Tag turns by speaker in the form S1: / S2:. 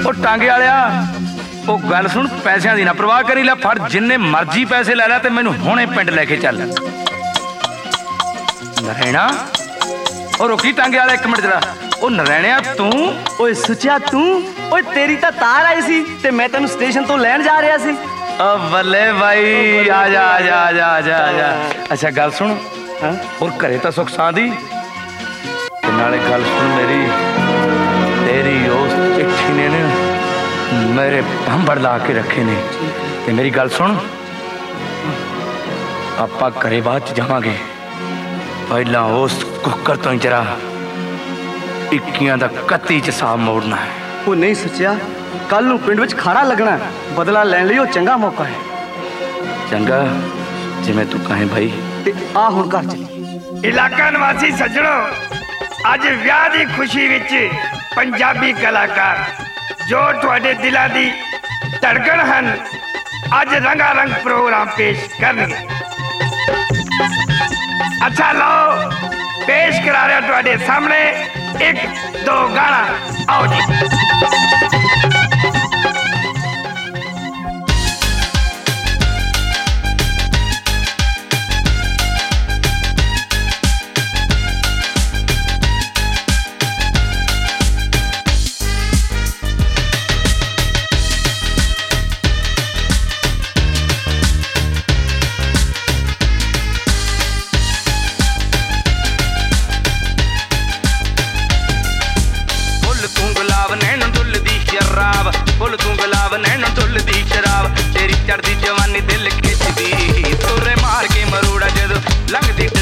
S1: ਉਹ ਟਾਂਗੇ ਵਾਲਿਆ, ਉਹ ਗੱਲ ਸੁਣ, ਪੈਸਿਆਂ ਦੀ ਨਾ ਪਰਵਾਹ ਕਰੀ, ਲੈ ਫੜ ਜਿੰਨੇ ਮਰਜ਼ੀ ਪੈਸੇ ਲੈ ਲੈ ਤੇ ਮੈਨੂੰ ਹੁਣੇ ਪਿੰਡ ਲੈ ਕੇ ਚੱਲ। ਨਰੈਣਾ, ਉਹ ਰੁਕੀ ਟਾਂਗੇ ਵਾਲਾ, ਇੱਕ ਮਿੰਟ ਜਰਾ। ਉਹ ਨਰੈਣਿਆ ਤੂੰ?
S2: ਓਏ ਸੁੱਚਿਆ ਤੂੰ? ਓਏ ਤੇਰੀ ਤਾਂ ਤਾਰ ਆਈ ਸੀ ਤੇ ਮੈਂ ਤੈਨੂੰ ਸਟੇਸ਼ਨ ਤੋਂ ਲੈਣ ਜਾ ਰਿਹਾ ਸੀ।
S1: ਓ ਬੱਲੇ ਬਾਈ, ਆ ਜਾ ਆ ਜਾ ਆ ਜਾ ਆ ਜਾ ਆ ਜਾ। ਅੱਛਾ ਗੱਲ ਸੁਣ, ਹੋਰ ਘਰੇ ਤਾਂ ਸੁੱਖ ਸਾਂਦੀ? ਤੇ ਨਾਲੇ ਗੱਲ ਸੁਣ ਮੇਰੀ, ਤੇਰੀ ਉਸ ਚਿੱਠੀ ਨੇ ਨਾ ਮੇਰੇ ਭੰਬੜ ਲਾ ਕੇ ਰੱਖੇ ਨੇ। ਤੇ ਮੇਰੀ ਗੱਲ ਸੁਣ, ਆਪਾਂ ਘਰੇ ਬਾਅਦ ਚ ਜਾਵਾਂਗੇ, ਪਹਿਲਾਂ ਉਸ ਕੁੱਕਰ ਤੋਂ ਹੀ ਜਰਾ 21 ਦਾ 31 ਚ ਸਾਹ ਮੋੜਨਾ ਹੈ।
S2: ਉਹ ਨਹੀਂ ਸੁੱਚਿਆ, ਕੱਲ ਨੂੰ ਪਿੰਡ ਵਿੱਚ ਖਾੜਾ ਲੱਗਣਾ, ਬਦਲਾ ਲੈਣ ਲਈ ਉਹ ਚੰਗਾ ਮੌਕਾ ਹੈ।
S1: ਚੰਗਾ, ਜਿਵੇਂ ਤੂੰ ਕਹੇ ਭਾਈ।
S2: ਤੇ ਆ ਹੁਣ ਘਰ ਚੱਲੀਏ।
S3: ਇਲਾਕਾ ਨਿਵਾਸੀ ਸੱਜਣੋ, ਅੱਜ ਵਿਆਹ ਦੀ ਖੁਸ਼ੀ ਵਿੱਚ ਪੰਜਾਬੀ ਕਲਾਕਾਰ ਜੋ ਤੁਹਾਡੇ ਦਿਲਾਂ ਦੀ ਧੜਕਣ ਹਨ, ਅੱਜ ਰੰਗਾ ਰੰਗ ਪ੍ਰੋਗਰਾਮ ਪੇਸ਼ ਕਰਨਗੇ। ਅੱਛਾ ਲਓ, ਪੇਸ਼ ਕਰਾ ਰਿਹਾ ਤੁਹਾਡੇ ਸਾਹਮਣੇ 1 2 ਗਾਣਾ। ਆਓ ਜੀ।
S1: फुल तू गुलाब नैनो ढुलदी शराब, तेरी चढ़दी जवानी दिल खिचदी, तुरे मार के मरूड़ा जदों लंघदी